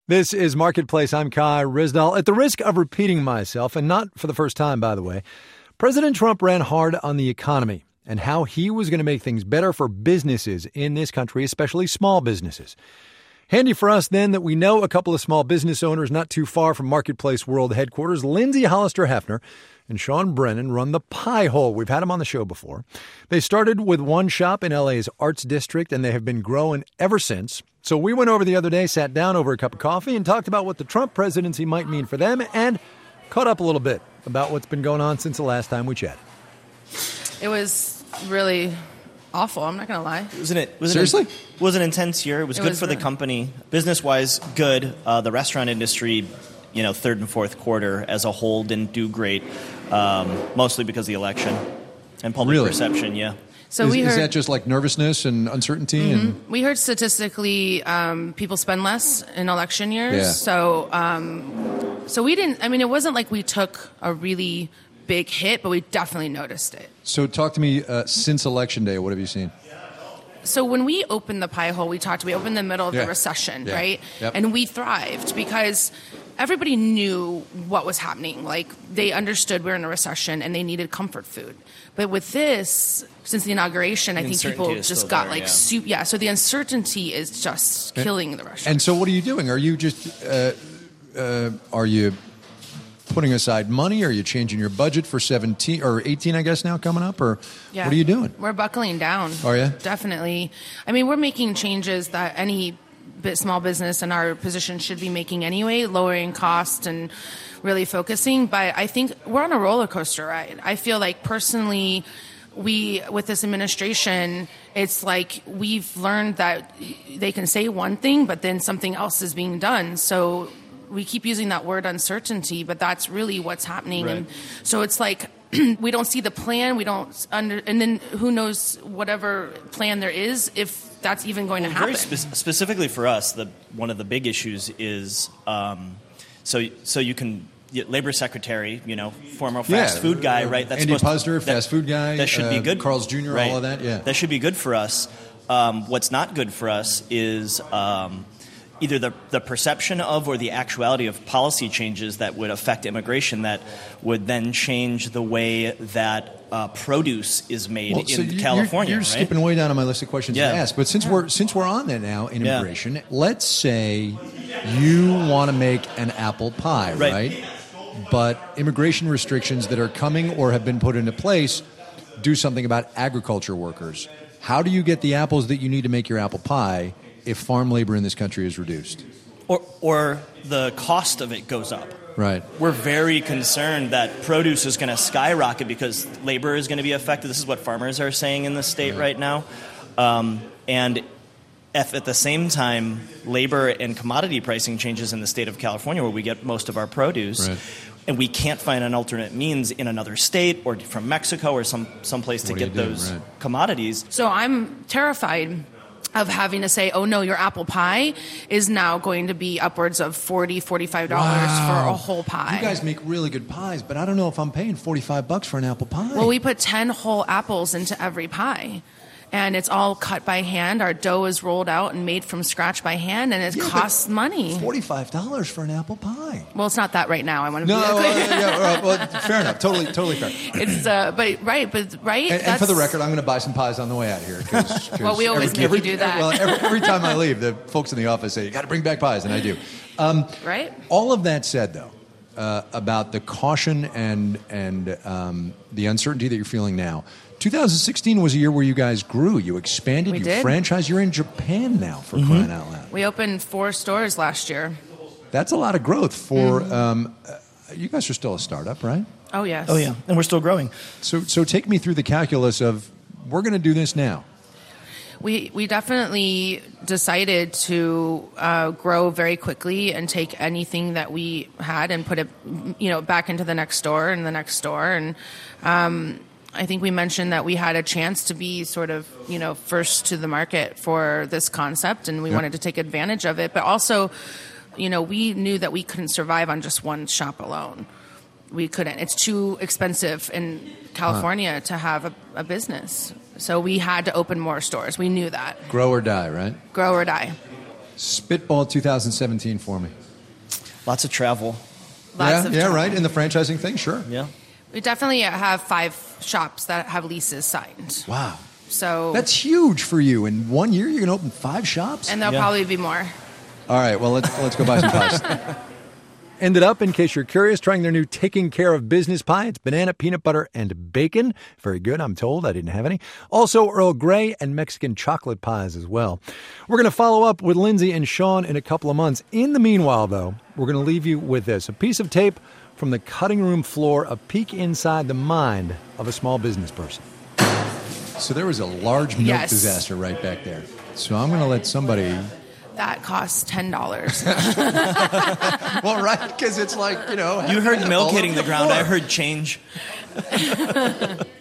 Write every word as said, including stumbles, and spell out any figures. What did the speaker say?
This is Marketplace. I'm Kai Ryssdal. At the risk of repeating myself, and not for the first time, by the way, President Trump ran hard on the economy and how he was going to make things better for businesses in this country, especially small businesses. Handy for us, then, that we know a couple of small business owners not too far from Marketplace World headquarters. Lindsay Hollister Hefner and Sean Brennan run the Pie Hole. We've had them on the show before. They started with one shop in L A's Arts District, and they have been growing ever since. So we went over the other day, sat down over a cup of coffee, and talked about what the Trump presidency might mean for them, and caught up a little bit about what's been going on since the last time we chatted. It was really awful. I'm not going to lie. Wasn't it? Was Seriously? It, it was an intense year. It was it good was for really. the company. Business-wise, good. Uh, the restaurant industry, you know, third and fourth quarter as a whole didn't do great, um, mostly because of the election and public Really? perception, yeah. So is, we heard, is that just like nervousness and uncertainty? Mm-hmm. And we heard statistically um, people spend less in election years. Yeah. So, um, so we didn't, I mean, it wasn't like we took a really big hit, but we definitely noticed it. So talk to me, uh, since Election Day, what have you seen? So when we opened the Pie Hole, we talked, we opened in the middle of Yeah. the recession, Yeah. right? Yep. And we thrived because everybody knew what was happening. Like, they understood we were in a recession and they needed comfort food. But with this, since the inauguration, I The think people uncertainty is just still got there, like, yeah. soup. Yeah, so the uncertainty is just killing the restaurant. And so what are you doing? Are you just, uh, uh, are you putting aside money? Are you changing your budget for seventeen or eighteen, I guess, now coming up? Or Yeah. what are you doing? We're buckling down. Are you? Definitely. I mean, we're making changes that any bit small business in our position should be making anyway, lowering cost and really focusing. But I think we're on a roller coaster ride. I feel like personally, we, with this administration, it's like we've learned that they can say one thing, but then something else is being done. So we keep using that word uncertainty, but that's really what's happening. Right. And so it's like we don't see the plan, we don't under, and then who knows whatever plan there is if that's even going to happen. Very spe- specifically for us, the one of the big issues is um, so so you can labor secretary, you know, former fast Yeah. food guy, right? Andy supposed Puzder, that- fast food guy, That should uh, be good. Carl's Junior, right? all of that, yeah. That should be good for us. Um, what's not good for us is um, either the, the perception of or the actuality of policy changes that would affect immigration that would then change the way that uh, produce is made Well, in so you- California. You're, you're right? skipping way down on my list of questions Yeah. to ask. But since we're since we're on that now, Yeah. immigration, let's say you want to make an apple pie, Right. right? But immigration restrictions that are coming or have been put into place do something about agriculture workers. How do you get the apples that you need to make your apple pie if farm labor in this country is reduced? Or, or the cost of it goes up. Right. We're very concerned that produce is going to skyrocket because labor is going to be affected. This is what farmers are saying in the state right now. Um, and if at the same time, labor and commodity pricing changes in the state of California, where we get most of our produce, Right. and we can't find an alternate means in another state or from Mexico or some someplace to What do get you do? those Right. commodities. So I'm terrified of having to say, oh no, your apple pie is now going to be upwards of forty dollars, forty-five dollars Wow. for a whole pie. You guys make really good pies, but I don't know if I'm paying forty-five bucks for an apple pie. Well, we put ten whole apples into every pie. And it's all cut by hand. Our dough is rolled out and made from scratch by hand, and it Yeah, but costs money. forty-five dollars for an apple pie. Well, it's not that right now. I want to No, be uh, clear. yeah, all right, well, fair enough. Totally, totally fair. It's uh, but right, but right. And, and for the that's- record, I'm going to buy some pies on the way out here. 'cause- 'cause Well, we always make you do that. Well, every, every time I leave, the folks in the office say, you got to bring back pies, and I do. Um, right. all of that said, though, uh, about the caution and, and um, the uncertainty that you're feeling now, two thousand sixteen was a year where you guys grew. You expanded, We you did. franchised. You're in Japan now, for crying out loud. We opened four stores last year. That's a lot of growth for... Um, uh, you guys are still a startup, right? Oh yes. Oh, yeah. And we're still growing. So, so take me through the calculus of, we're going to do this now. We we definitely decided to uh, grow very quickly and take anything that we had and put it, you know, back into the next store and the next store. And um, I think we mentioned that we had a chance to be sort of, you know, first to the market for this concept, and we Yep. wanted to take advantage of it. But also, you know, we knew that we couldn't survive on just one shop alone. We couldn't. It's too expensive in California huh. to have a, a business. So we had to open more stores. We knew that. Grow or die, right? Grow or die. Spitball two thousand seventeen for me. Lots of travel. Lots yeah, of yeah, travel. right. In the franchising thing, sure. Yeah. We definitely have five shops that have leases signed. Wow. So That's huge for you. In one year, you're going to open five shops? and there'll Yeah. probably be more. All right, well, let's let's go buy some pies. Ended up, in case you're curious, trying their new Taking Care of Business pie. It's banana, peanut butter, and bacon. Very good, I'm told. I didn't have any. Also, Earl Grey and Mexican chocolate pies as well. We're going to follow up with Lindsay and Sean in a couple of months. In the meanwhile, though, we're going to leave you with this. A piece of tape from the cutting room floor, a peek inside the mind of a small business person. So there was a large milk Yes. disaster right back there. So I'm going to let somebody... That costs ten dollars. Well, right, because it's like, you know... You heard milk all hitting over the ground. I floor. heard change.